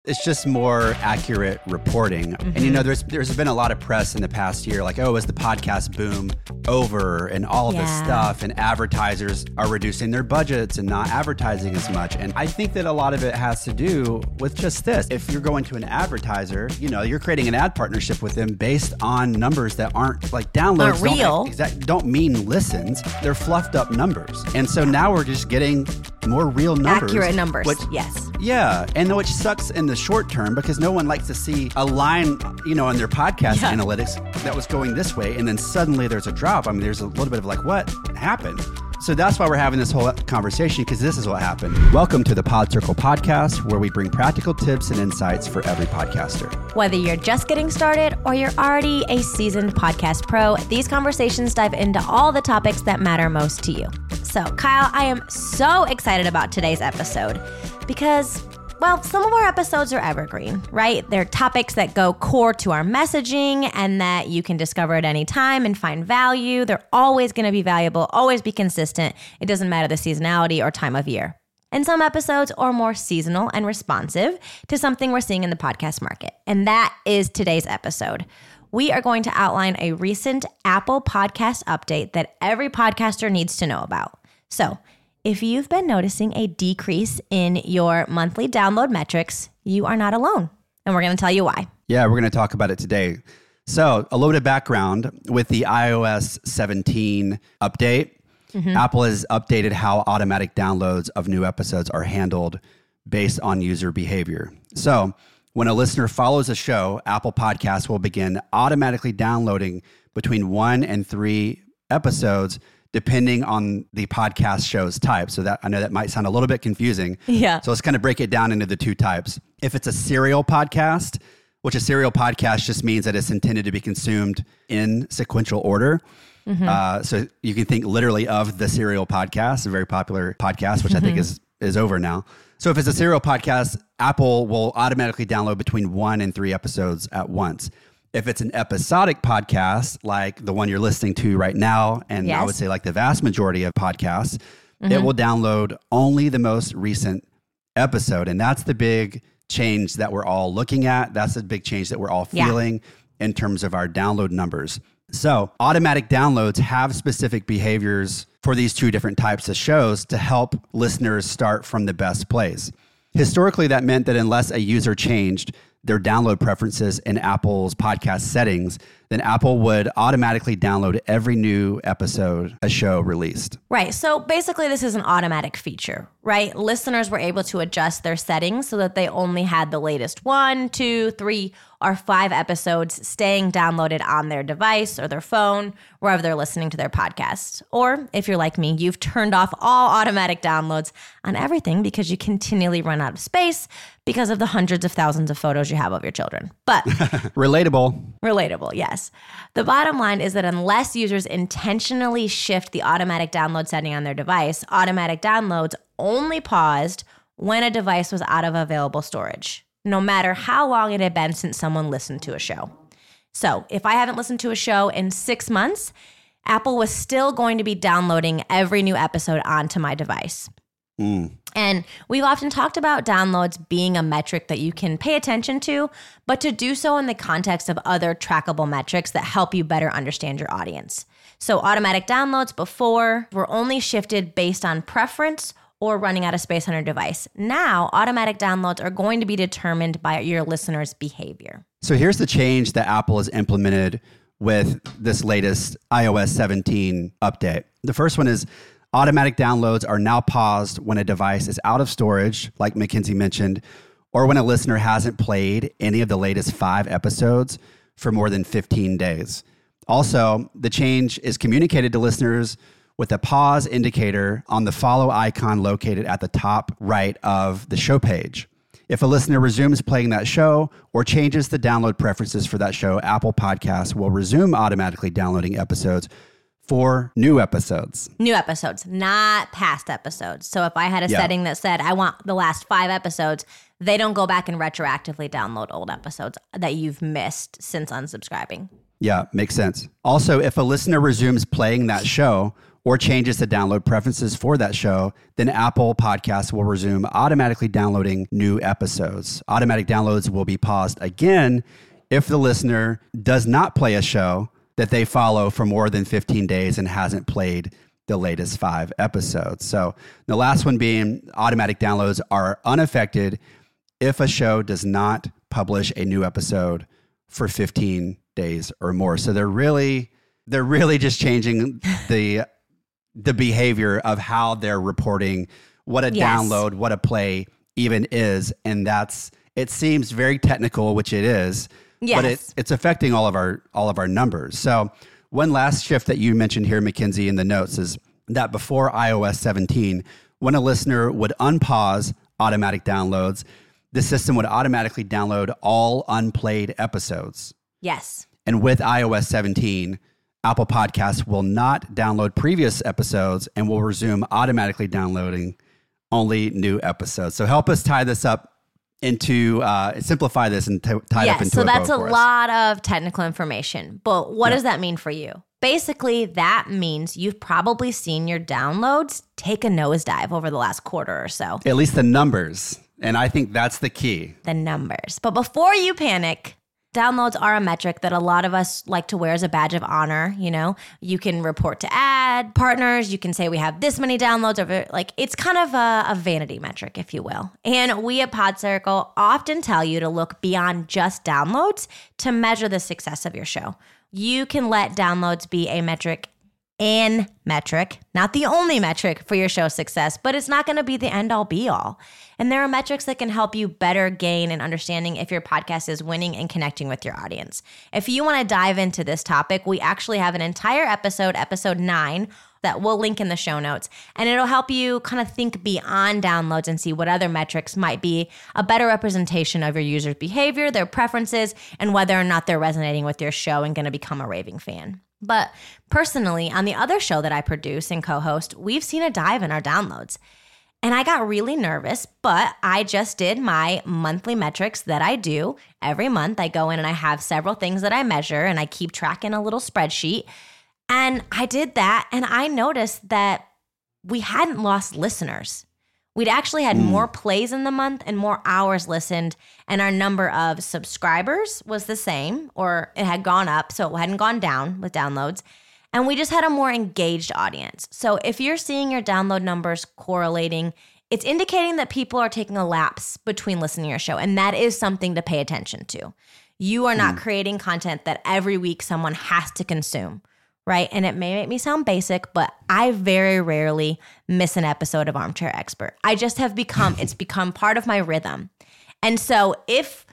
It's just more accurate reporting. Mm-hmm. And, there's been a lot of press in the past year, like, is the podcast boom over and all of this stuff, and advertisers are reducing their budgets and not advertising as much. And I think that a lot of it has to do with just this. If you're going to an advertiser, you're creating an ad partnership with them based on numbers that aren't like downloads. Aren't real. Don't mean listens. They're fluffed up numbers. And so now we're just getting more real numbers. Accurate numbers, yes. Yeah, and which sucks in the short term because no one likes to see a line, on their podcast analytics that was going this way, and then suddenly there's a drop. I mean, there's a little bit of like, what happened? So that's why we're having this whole conversation, because this is what happened. Welcome to the Pod Circle podcast, where we bring practical tips and insights for every podcaster. Whether you're just getting started or you're already a seasoned podcast pro, these conversations dive into all the topics that matter most to you. So, Kyle, I am so excited about today's episode because, some of our episodes are evergreen, right? They're topics that go core to our messaging and that you can discover at any time and find value. They're always going to be valuable, always be consistent. It doesn't matter the seasonality or time of year. And some episodes are more seasonal and responsive to something we're seeing in the podcast market. And that is today's episode. We are going to outline a recent Apple Podcast update that every podcaster needs to know about. So, if you've been noticing a decrease in your monthly download metrics, you are not alone. And we're going to tell you why. Yeah, we're going to talk about it today. So, a little bit of background with the iOS 17 update. Apple has updated how automatic downloads of new episodes are handled based on user behavior. So, when a listener follows a show, Apple Podcasts will begin automatically downloading between 1 and 3 episodes depending on the podcast show's type. So that I know that might sound a little bit confusing. Yeah. So let's kind of break it down into the two types. If it's a serial podcast, which a serial podcast just means that it's intended to be consumed in sequential order. So you can think literally of the Serial Podcast, a very popular podcast, which I think is over now. So if it's a serial podcast, Apple will automatically download between 1 and 3 episodes at once. If it's an episodic podcast, like the one you're listening to right now, and I would say like the vast majority of podcasts, it will download only the most recent episode. And that's the big change that we're all looking at. That's the big change that we're all feeling in terms of our download numbers. So automatic downloads have specific behaviors for these two different types of shows to help listeners start from the best place. Historically, that meant that unless a user changed their download preferences in Apple's podcast settings, then Apple would automatically download every new episode a show released. Right. So basically, this is an automatic feature, right? Listeners were able to adjust their settings so that they only had the latest 1, 2, 3, or 5 episodes staying downloaded on their device or their phone, wherever they're listening to their podcast. Or if you're like me, you've turned off all automatic downloads on everything because you continually run out of space because of the hundreds of thousands of photos you have of your children. But relatable, yes. The bottom line is that unless users intentionally shift the automatic download setting on their device, automatic downloads only paused when a device was out of available storage, no matter how long it had been since someone listened to a show. So if I haven't listened to a show in 6 months, Apple was still going to be downloading every new episode onto my device. And we've often talked about downloads being a metric that you can pay attention to, but to do so in the context of other trackable metrics that help you better understand your audience. So automatic downloads before were only shifted based on preference or running out of space on your device. Now, automatic downloads are going to be determined by your listeners' behavior. So here's the change that Apple has implemented with this latest iOS 17 update. The first one is automatic downloads are now paused when a device is out of storage, like Mackenzie mentioned, or when a listener hasn't played any of the latest 5 episodes for more than 15 days. Also, the change is communicated to listeners with a pause indicator on the follow icon located at the top right of the show page. If a listener resumes playing that show or changes the download preferences for that show, Apple Podcasts will resume automatically downloading episodes for new episodes. New episodes, not past episodes. So if I had a setting that said, I want the last 5 episodes, they don't go back and retroactively download old episodes that you've missed since unsubscribing. Yeah, makes sense. Also, if a listener resumes playing that show or changes the download preferences for that show, then Apple Podcasts will resume automatically downloading new episodes. Automatic downloads will be paused again if the listener does not play a show that they follow for more than 15 days and hasn't played the latest 5 episodes. So the last one being automatic downloads are unaffected if a show does not publish a new episode for 15 days or more. So they're really just changing the behavior of how they're reporting what a download, what a play even is. And it seems very technical, which it is, but it's affecting all of our numbers. So one last shift that you mentioned here, Mackenzie, in the notes is that before iOS 17, when a listener would unpause automatic downloads, the system would automatically download all unplayed episodes. Yes. And with iOS 17, Apple Podcasts will not download previous episodes and will resume automatically downloading only new episodes. So help us tie this up into, simplify this and tie it up into so that's a for us. lot of technical information. But what does that mean for you? Basically, that means you've probably seen your downloads take a nosedive over the last quarter or so. At least the numbers. And I think that's the key. The numbers. But before you panic, downloads are a metric that a lot of us like to wear as a badge of honor. You know, you can report to ad partners. You can say we have this many downloads over. Like, it's kind of a vanity metric, if you will. And we at PodCircle often tell you to look beyond just downloads to measure the success of your show. You can let downloads be a metric, an metric, not the only metric for your show's success, but it's not going to be the end all be all. And there are metrics that can help you better gain an understanding if your podcast is winning and connecting with your audience. If you want to dive into this topic, we actually have an entire episode 9, that we'll link in the show notes. And it'll help you kind of think beyond downloads and see what other metrics might be a better representation of your users' behavior, their preferences, and whether or not they're resonating with your show and going to become a raving fan. But personally, on the other show that I produce and co-host, we've seen a dive in our downloads. And I got really nervous, but I just did my monthly metrics that I do every month. I go in and I have several things that I measure, and I keep track in a little spreadsheet. And I did that, and I noticed that we hadn't lost listeners. We'd actually had more plays in the month and more hours listened, and our number of subscribers was the same, or it had gone up, so it hadn't gone down with downloads. And we just had a more engaged audience. So if you're seeing your download numbers correlating, it's indicating that people are taking a lapse between listening to your show, and that is something to pay attention to. You are not creating content that every week someone has to consume. Right? And it may make me sound basic, but I very rarely miss an episode of Armchair Expert. I just have it's become part of my rhythm. And so if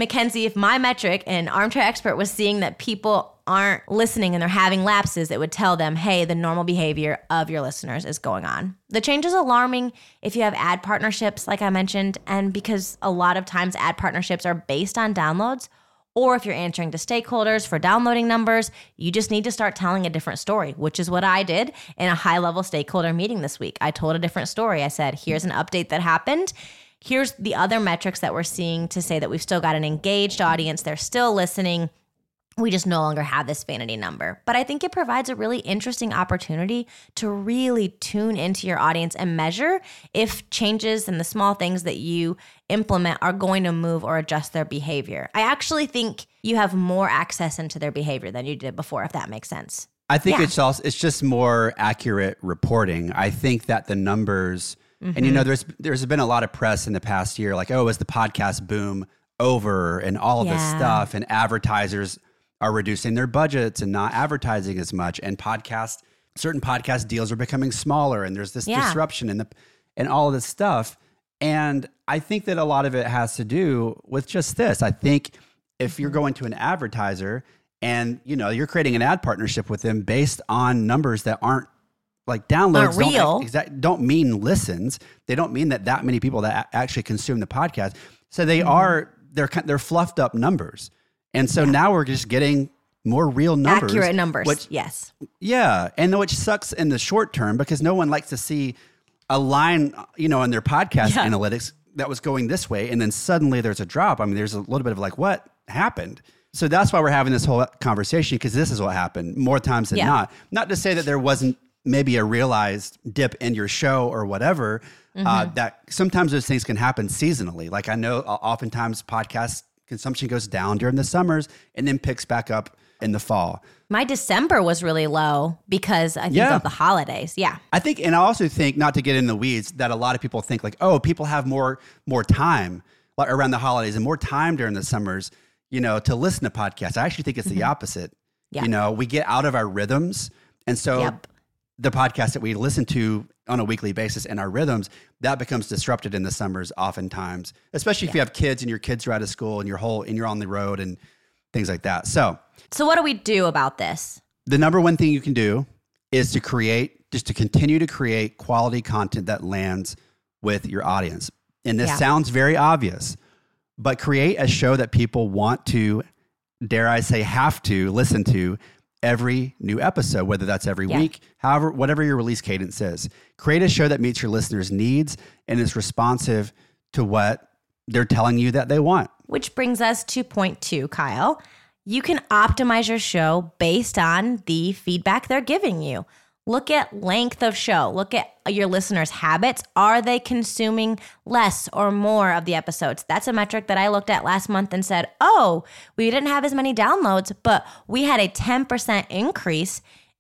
my metric and Armchair Expert was seeing that people aren't listening and they're having lapses, it would tell them, hey, the normal behavior of your listeners is going on. The change is alarming if you have ad partnerships, like I mentioned, and because a lot of times ad partnerships are based on downloads. Or if you're answering to stakeholders for downloading numbers, you just need to start telling a different story, which is what I did in a high-level stakeholder meeting this week. I told a different story. I said, here's an update that happened. Here's the other metrics that we're seeing to say that we've still got an engaged audience. They're still listening. We just no longer have this vanity number. But I think it provides a really interesting opportunity to really tune into your audience and measure if changes and the small things that you implement are going to move or adjust their behavior. I actually think you have more access into their behavior than you did before, if that makes sense. I think it's just more accurate reporting. I think that the numbers, and you know, there's been a lot of press in the past year, like, oh, is the podcast boom over and all of this stuff, and advertisers are reducing their budgets and not advertising as much, and certain podcast deals are becoming smaller, and there's this disruption and all of this stuff. And I think that a lot of it has to do with just this. I think if you're going to an advertiser and, you know, you're creating an ad partnership with them based on numbers that aren't like downloads, don't mean listens. They don't mean that many people that actually consume the podcast. So they're fluffed up numbers. And so now we're just getting more real numbers. Accurate numbers, yes. Yeah, and which sucks in the short term because no one likes to see a line, you know, in their podcast analytics that was going this way, and then suddenly there's a drop. I mean, there's a little bit of like, what happened? So that's why we're having this whole conversation, because this is what happened more times than not. Not to say that there wasn't maybe a realized dip in your show or whatever, that sometimes those things can happen seasonally. Like I know oftentimes podcast consumption goes down during the summers and then picks back up in the fall. My December was really low because I think of the holidays. Yeah. I think, and I also think, not to get in the weeds, that a lot of people think like, oh, people have more time around the holidays and more time during the summers, to listen to podcasts. I actually think it's the opposite. Yeah. We get out of our rhythms. And so the podcast that we listen to on a weekly basis and our rhythms, that becomes disrupted in the summers oftentimes, especially if you have kids and your kids are out of school and you're on the road and things like that. So what do we do about this? The number one thing you can do is to continue to create quality content that lands with your audience. And this sounds very obvious, but create a show that people want to, dare I say, have to listen to every new episode, whether that's every week, whatever your release cadence is. Create a show that meets your listeners' needs and is responsive to what they're telling you that they want. Which brings us to point 2, Kyle. You can optimize your show based on the feedback they're giving you. Look at length of show. Look at your listeners' habits. Are they consuming less or more of the episodes? That's a metric that I looked at last month and said, oh, we didn't have as many downloads, but we had a 10% increase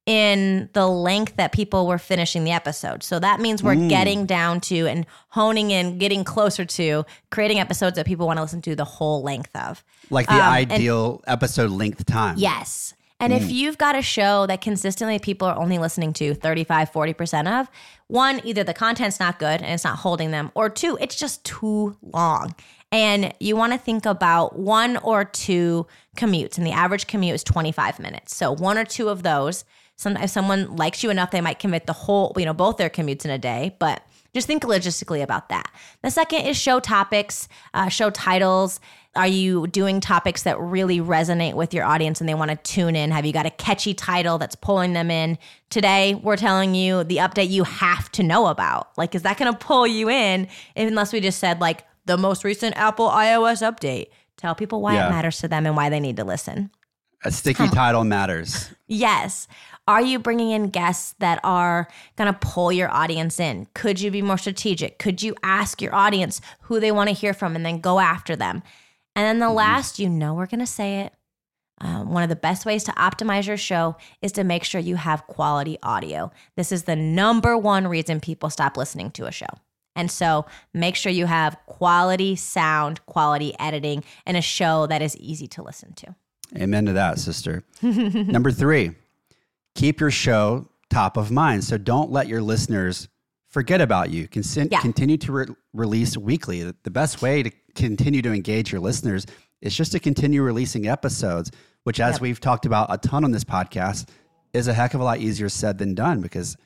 in the length that people were finishing the episode. So that means we're getting down to and honing in, getting closer to creating episodes that people want to listen to the whole length of. Like the ideal episode length time. Yes. And if you've got a show that consistently people are only listening to 35, 40% of, one, either the content's not good and it's not holding them, or two, it's just too long. And you want to think about 1 or 2 commutes, and the average commute is 25 minutes. So 1 or 2 of those, if someone likes you enough, they might commit the whole, both their commutes in a day, but just think logistically about that. The second is show topics, show titles. Are you doing topics that really resonate with your audience and they want to tune in? Have you got a catchy title that's pulling them in? Today, we're telling you the update you have to know about. Like, is that going to pull you in unless we just said, like, the most recent Apple iOS update? Tell people why it matters to them and why they need to listen. A sticky title matters. Yes. Are you bringing in guests that are going to pull your audience in? Could you be more strategic? Could you ask your audience who they want to hear from and then go after them? And then the last, we're going to say it. One of the best ways to optimize your show is to make sure you have quality audio. This is the number one reason people stop listening to a show. And so make sure you have quality sound, quality editing, and a show that is easy to listen to. Amen to that, sister. Number 3, keep your show top of mind. So don't let your listeners forget about you. Continue to release weekly. The best way to continue to engage your listeners is just to continue releasing episodes, which, as we've talked about a ton on this podcast, is a heck of a lot easier said than done because,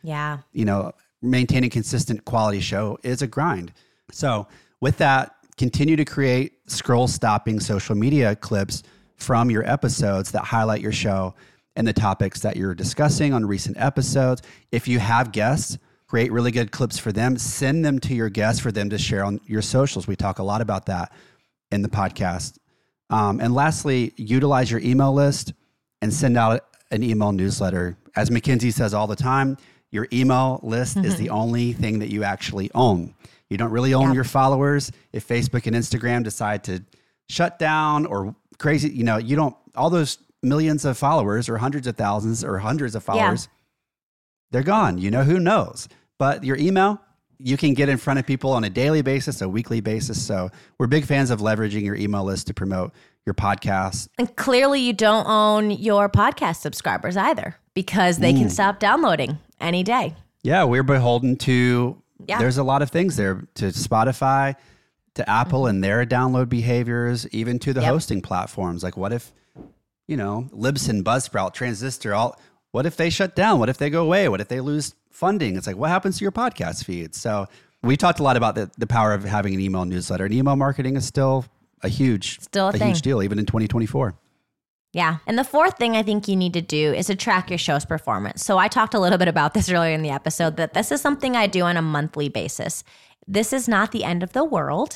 maintaining consistent quality show is a grind. So with that, continue to create scroll-stopping social media clips from your episodes that highlight your show and the topics that you're discussing on recent episodes. If you have guests, create really good clips for them. Send them to your guests for them to share on your socials. We talk a lot about that in the podcast. And lastly, utilize your email list and send out an email newsletter. As Mackenzie says all the time, your email list is the only thing that you actually own. You don't really own your followers. If Facebook and Instagram decide to shut down or crazy, you don't, all those millions of followers or hundreds of thousands or hundreds of followers, they're gone. Who knows? But your email, you can get in front of people on a daily basis, a weekly basis. So we're big fans of leveraging your email list to promote your podcast. And clearly you don't own your podcast subscribers either because they can stop downloading any day. Yeah, we're beholden to, there's a lot of things there, to Spotify, to Apple and their download behaviors, even to the hosting platforms. Like what if, Libsyn, Buzzsprout, Transistor, what if they shut down? What if they go away? What if they lose funding? It's like, what happens to your podcast feed? So we talked a lot about the power of having an email newsletter, and email marketing is still a huge deal, even in 2024. Yeah. And the fourth thing I think you need to do is to track your show's performance. So I talked a little bit about this earlier in the episode, that this is something I do on a monthly basis. This is not the end of the world,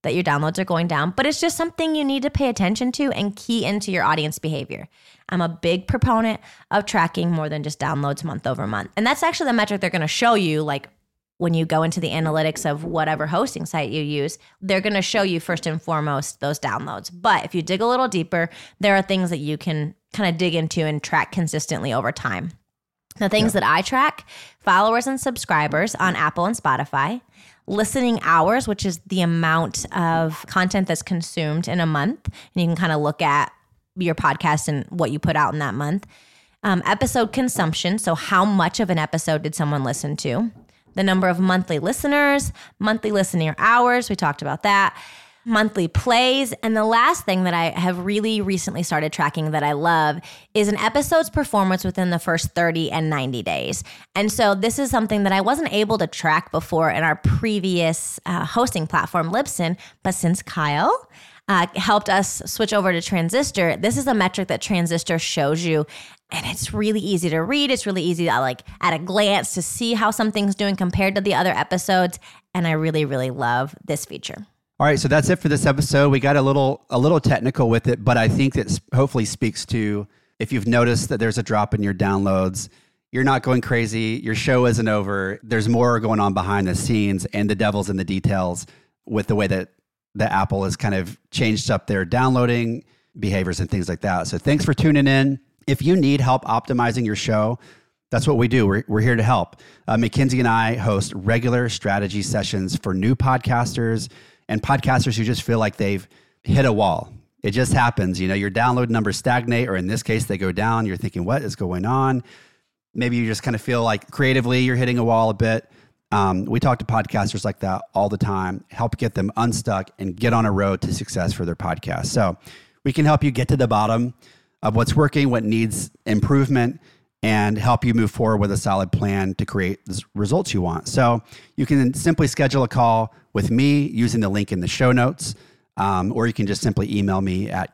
that your downloads are going down, but it's just something you need to pay attention to and key into your audience behavior. I'm a big proponent of tracking more than just downloads month over month. And that's actually the metric they're going to show you, like when you go into the analytics of whatever hosting site you use, they're going to show you first and foremost those downloads. But if you dig a little deeper, there are things that you can kind of dig into and track consistently over time. The things that I track: followers and subscribers on Apple and Spotify, listening hours, which is the amount of content that's consumed in a month. And you can kind of look at your podcast and what you put out in that month. Episode consumption, so how much of an episode did someone listen to? The number of monthly listeners, monthly listener hours, we talked about that. Monthly plays. And the last thing that I have really recently started tracking that I love is an episode's performance within the first 30 and 90 days. And so this is something that I wasn't able to track before in our previous hosting platform, Libsyn, but since Kyle helped us switch over to Transistor, this is a metric that Transistor shows you. And it's really easy to read. It's really easy to, like, at a glance, to see how something's doing compared to the other episodes. And I really, really love this feature. All right, so that's it for this episode. We got a little technical with it, but I think that hopefully speaks to, if you've noticed that there's a drop in your downloads, you're not going crazy, your show isn't over, there's more going on behind the scenes, and the devil's in the details with the way that the Apple has kind of changed up their downloading behaviors and things like that. So thanks for tuning in. If you need help optimizing your show, that's what we do. We're here to help. Mackenzie and I host regular strategy sessions for new podcasters and podcasters who just feel like they've hit a wall. It just happens. You know, your download numbers stagnate, or in this case, they go down. You're thinking, what is going on? Maybe you just kind of feel like creatively you're hitting a wall a bit. We talk to podcasters like that all the time, help get them unstuck and get on a road to success for their podcast. So we can help you get to the bottom of what's working, what needs improvement, and help you move forward with a solid plan to create the results you want. So you can simply schedule a call with me using the link in the show notes, or you can just simply email me at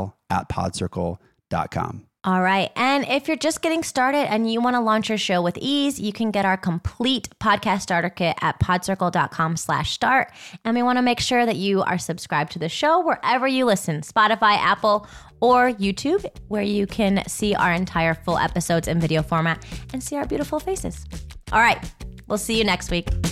kyle@podcircle.com. All right. And if you're just getting started and you want to launch your show with ease, you can get our complete podcast starter kit at podcircle.com/start. And we want to make sure that you are subscribed to the show wherever you listen, Spotify, Apple, or YouTube, where you can see our entire full episodes in video format and see our beautiful faces. All right. We'll see you next week.